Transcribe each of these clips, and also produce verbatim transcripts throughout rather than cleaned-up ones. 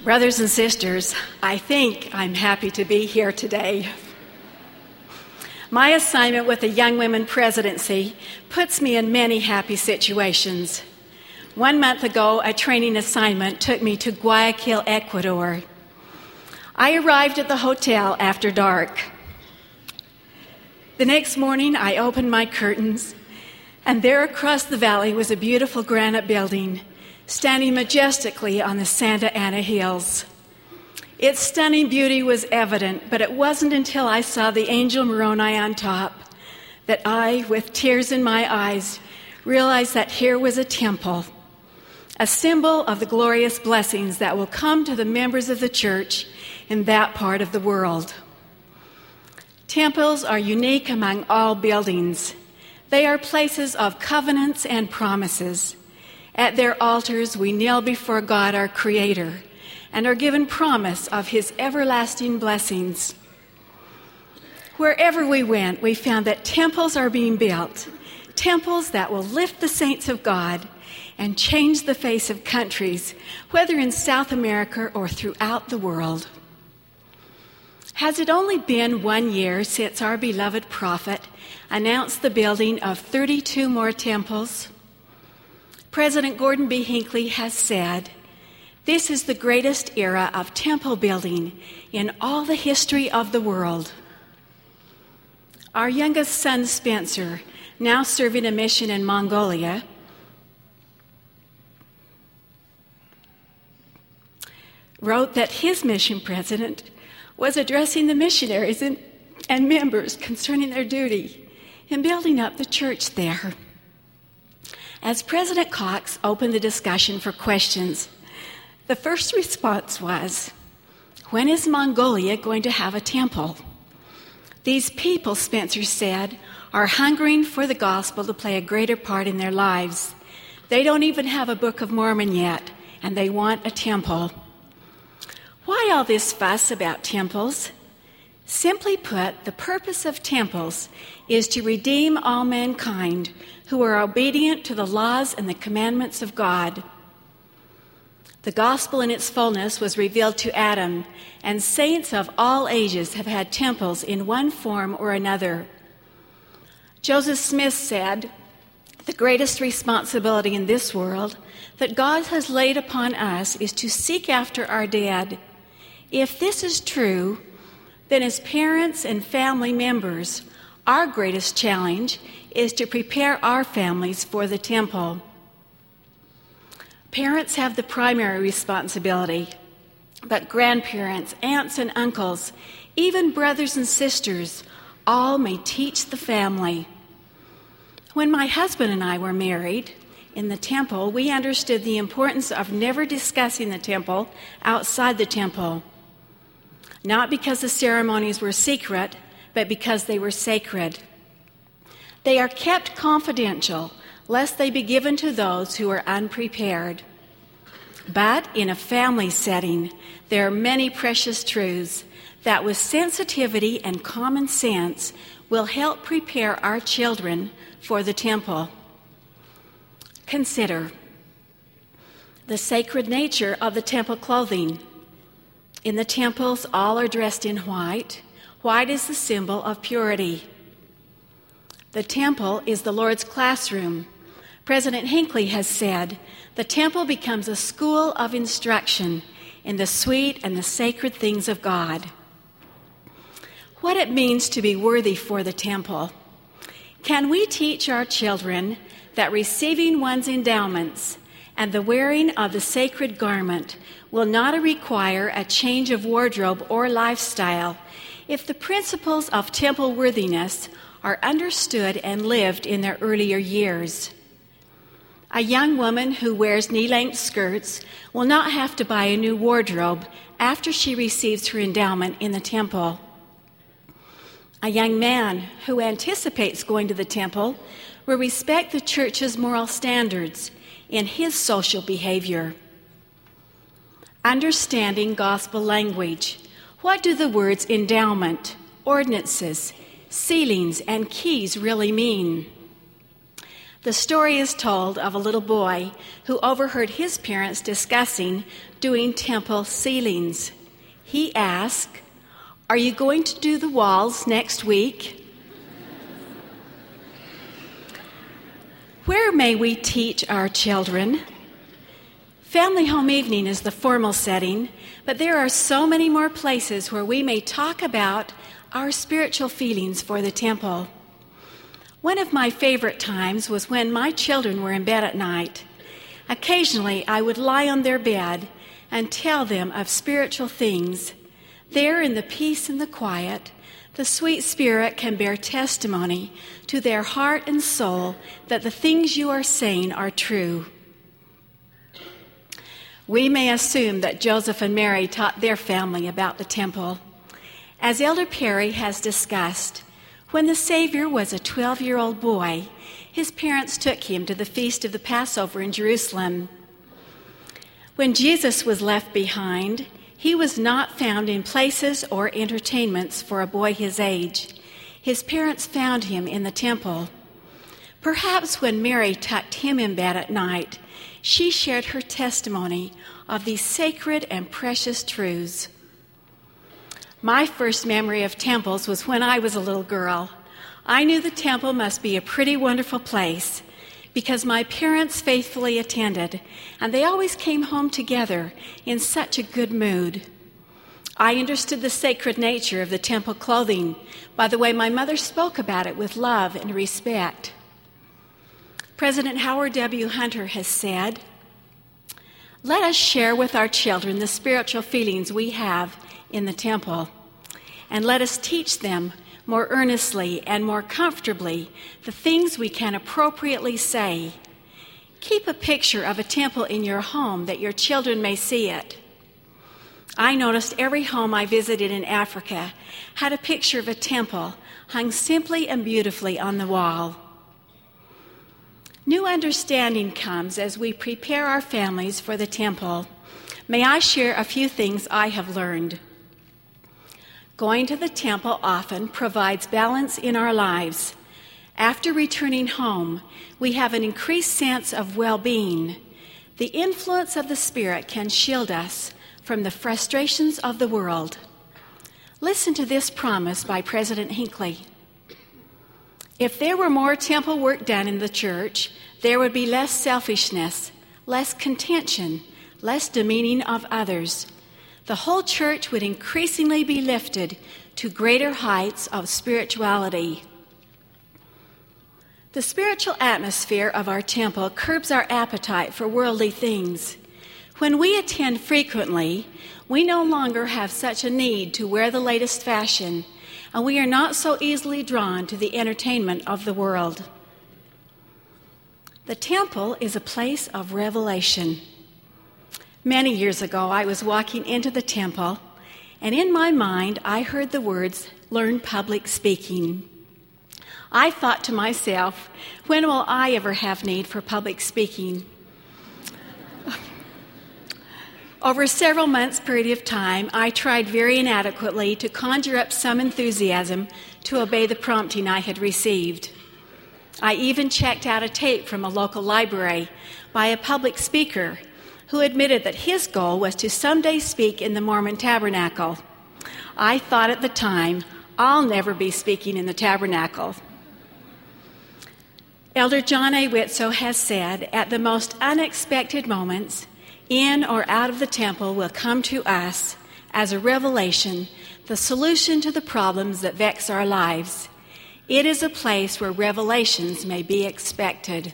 Brothers and sisters, I think I'm happy to be here today. My assignment with the Young Women Presidency puts me in many happy situations. One month ago, a training assignment took me to Guayaquil, Ecuador. I arrived at the hotel after dark. The next morning, I opened my curtains, and there across the valley was a beautiful granite building standing majestically on the Santa Ana Hills. Its stunning beauty was evident, but it wasn't until I saw the angel Moroni on top that I, with tears in my eyes, realized that here was a temple, a symbol of the glorious blessings that will come to the members of the church in that part of the world. Temples are unique among all buildings. They are places of covenants and promises. At their altars, we kneel before God, our Creator, and are given promise of His everlasting blessings. Wherever we went, we found that temples are being built, temples that will lift the saints of God and change the face of countries, whether in South America or throughout the world. Has it only been one year since our beloved prophet announced the building of thirty-two more temples? President Gordon B. Hinckley has said, "This is the greatest era of temple building in all the history of the world." Our youngest son, Spencer, now serving a mission in Mongolia, wrote that his mission president was addressing the missionaries and, and members concerning their duty in building up the church there. As President Cox opened the discussion for questions, the first response was, "When is Mongolia going to have a temple?" These people, Spencer said, are hungering for the gospel to play a greater part in their lives. They don't even have a Book of Mormon yet, and they want a temple. Why all this fuss about temples? Simply put, the purpose of temples is to redeem all mankind who are obedient to the laws and the commandments of God. The gospel in its fullness was revealed to Adam, and saints of all ages have had temples in one form or another. Joseph Smith said, "The greatest responsibility in this world that God has laid upon us is to seek after our dead. If this is true, then as parents and family members, our greatest challenge is to prepare our families for the temple." Parents have the primary responsibility, but grandparents, aunts and uncles, even brothers and sisters, all may teach the family. When my husband and I were married in the temple, we understood the importance of never discussing the temple outside the temple. Not because the ceremonies were secret, but because they were sacred. They are kept confidential, lest they be given to those who are unprepared. But in a family setting, there are many precious truths that with sensitivity and common sense will help prepare our children for the temple. Consider the sacred nature of the temple clothing. In the temples, all are dressed in white. White is the symbol of purity. The temple is the Lord's classroom. President Hinckley has said, "The temple becomes a school of instruction in the sweet and the sacred things of God." What it means to be worthy for the temple. Can we teach our children that receiving one's endowments and the wearing of the sacred garment will not require a change of wardrobe or lifestyle if the principles of temple worthiness are understood and lived in their earlier years? A young woman who wears knee-length skirts will not have to buy a new wardrobe after she receives her endowment in the temple. A young man who anticipates going to the temple will respect the church's moral standards in his social behavior. Understanding gospel language. What do the words endowment, ordinances, sealings, and keys really mean? The story is told of a little boy who overheard his parents discussing doing temple ceilings. He asked, "Are you going to do the walls next week?" Where may we teach our children? Family home evening is the formal setting, but there are so many more places where we may talk about our spiritual feelings for the temple. One of my favorite times was when my children were in bed at night. Occasionally, I would lie on their bed and tell them of spiritual things. There, in the peace and the quiet, the sweet Spirit can bear testimony to their heart and soul that the things you are saying are true. We may assume that Joseph and Mary taught their family about the temple. As Elder Perry has discussed, when the Savior was a twelve-year-old boy, his parents took him to the feast of the Passover in Jerusalem. When Jesus was left behind, he was not found in places or entertainments for a boy his age. His parents found him in the temple. Perhaps when Mary tucked him in bed at night, she shared her testimony of these sacred and precious truths. My first memory of temples was when I was a little girl. I knew the temple must be a pretty wonderful place because my parents faithfully attended, and they always came home together in such a good mood. I understood the sacred nature of the temple clothing by the way my mother spoke about it with love and respect. President Howard W. Hunter has said, "Let us share with our children the spiritual feelings we have in the temple, and let us teach them more earnestly and more comfortably the things we can appropriately say. Keep a picture of a temple in your home that your children may see it." I noticed every home I visited in Africa had a picture of a temple hung simply and beautifully on the wall. New understanding comes as we prepare our families for the temple. May I share a few things I have learned? Going to the temple often provides balance in our lives. After returning home, we have an increased sense of well-being. The influence of the Spirit can shield us from the frustrations of the world. Listen to this promise by President Hinckley. If there were more temple work done in the church, there would be less selfishness, less contention, less demeaning of others. The whole church would increasingly be lifted to greater heights of spirituality. The spiritual atmosphere of our temple curbs our appetite for worldly things. When we attend frequently, we no longer have such a need to wear the latest fashion, and we are not so easily drawn to the entertainment of the world. The temple is a place of revelation. Many years ago, I was walking into the temple, and in my mind, I heard the words, "Learn public speaking." I thought to myself, when will I ever have need for public speaking? Over a several months period of time, I tried very inadequately to conjure up some enthusiasm to obey the prompting I had received. I even checked out a tape from a local library by a public speaker who admitted that his goal was to someday speak in the Mormon Tabernacle. I thought at the time, I'll never be speaking in the tabernacle. Elder John A. Whitso has said, at the most unexpected moments, in or out of the temple will come to us as a revelation the solution to the problems that vex our lives. It is a place where revelations may be expected.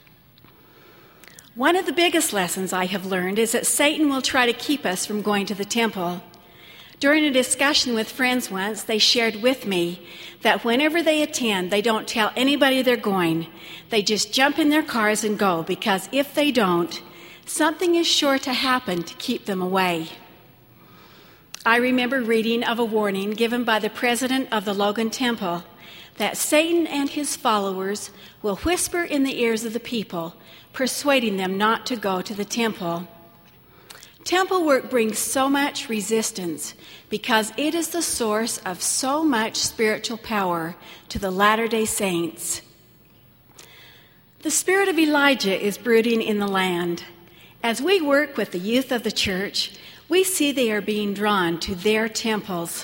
One of the biggest lessons I have learned is that Satan will try to keep us from going to the temple. During a discussion with friends once, they shared with me that whenever they attend, they don't tell anybody they're going. They just jump in their cars and go, because if they don't, something is sure to happen to keep them away. I remember reading of a warning given by the president of the Logan Temple that Satan and his followers will whisper in the ears of the people, persuading them not to go to the temple. Temple work brings so much resistance because it is the source of so much spiritual power to the Latter-day Saints. The spirit of Elijah is brooding in the land. As we work with the youth of the church, we see they are being drawn to their temples.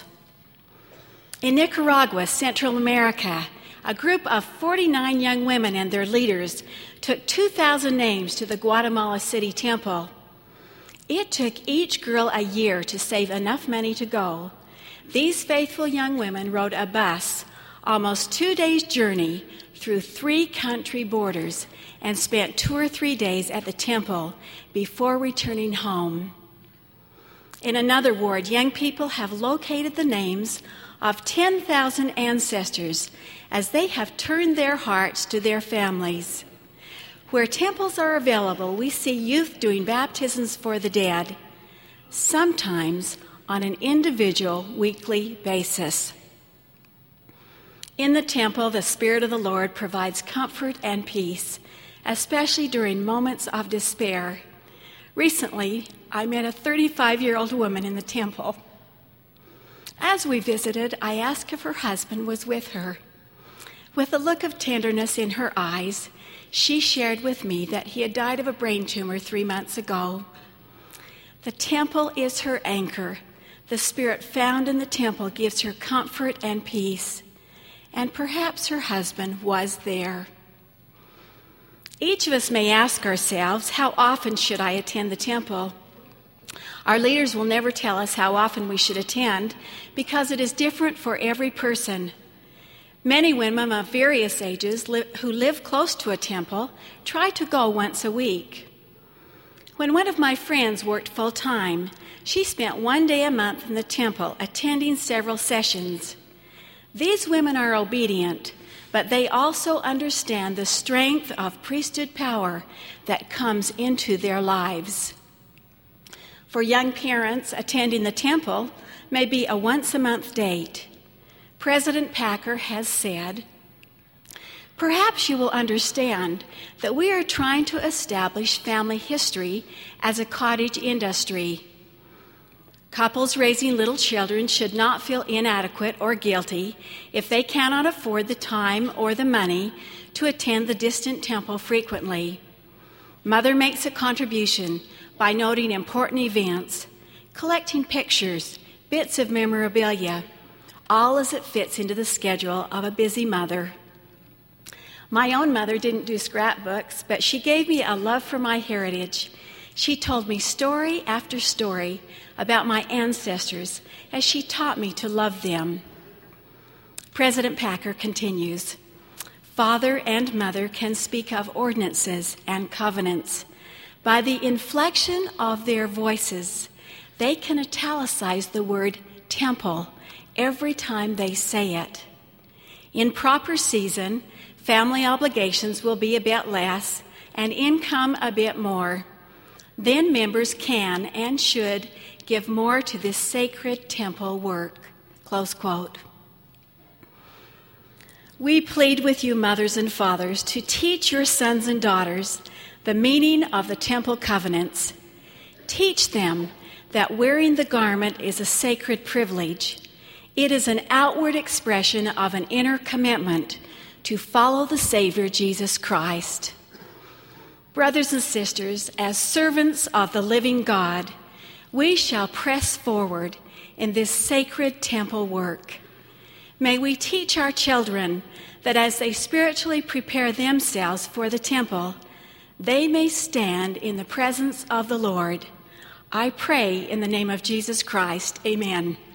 In Nicaragua, Central America, a group of forty-nine young women and their leaders took two thousand names to the Guatemala City Temple. It took each girl a year to save enough money to go. These faithful young women rode a bus, almost two days' journey, through three country borders and spent two or three days at the temple before returning home. In another ward, young people have located the names of ten thousand ancestors as they have turned their hearts to their families. Where temples are available, we see youth doing baptisms for the dead, sometimes on an individual weekly basis. In the temple, the Spirit of the Lord provides comfort and peace, especially during moments of despair. Recently, I met a thirty-five-year-old woman in the temple. As we visited, I asked if her husband was with her. With a look of tenderness in her eyes, she shared with me that he had died of a brain tumor three months ago. The temple is her anchor. The Spirit found in the temple gives her comfort and peace. And perhaps her husband was there. Each of us may ask ourselves, how often should I attend the temple? Our leaders will never tell us how often we should attend because it is different for every person. Many women of various ages li- who live close to a temple try to go once a week. When one of my friends worked full-time, she spent one day a month in the temple attending several sessions. These women are obedient, but they also understand the strength of priesthood power that comes into their lives. For young parents, attending the temple may be a once-a-month date. President Packer has said, "Perhaps you will understand that we are trying to establish family history as a cottage industry. Couples raising little children should not feel inadequate or guilty if they cannot afford the time or the money to attend the distant temple frequently. Mother makes a contribution by noting important events, collecting pictures, bits of memorabilia, all as it fits into the schedule of a busy mother. My own mother didn't do scrapbooks, but she gave me a love for my heritage. She told me story after story about my ancestors as she taught me to love them." President Packer continues, "Father and mother can speak of ordinances and covenants. By the inflection of their voices, they can italicize the word temple every time they say it. In proper season, family obligations will be a bit less and income a bit more. Then members can and should give more to this sacred temple work." Close quote. We plead with you, mothers and fathers, to teach your sons and daughters the meaning of the temple covenants. Teach them that wearing the garment is a sacred privilege. It is an outward expression of an inner commitment to follow the Savior, Jesus Christ. Brothers and sisters, as servants of the living God, we shall press forward in this sacred temple work. May we teach our children that as they spiritually prepare themselves for the temple, they may stand in the presence of the Lord. I pray in the name of Jesus Christ. Amen.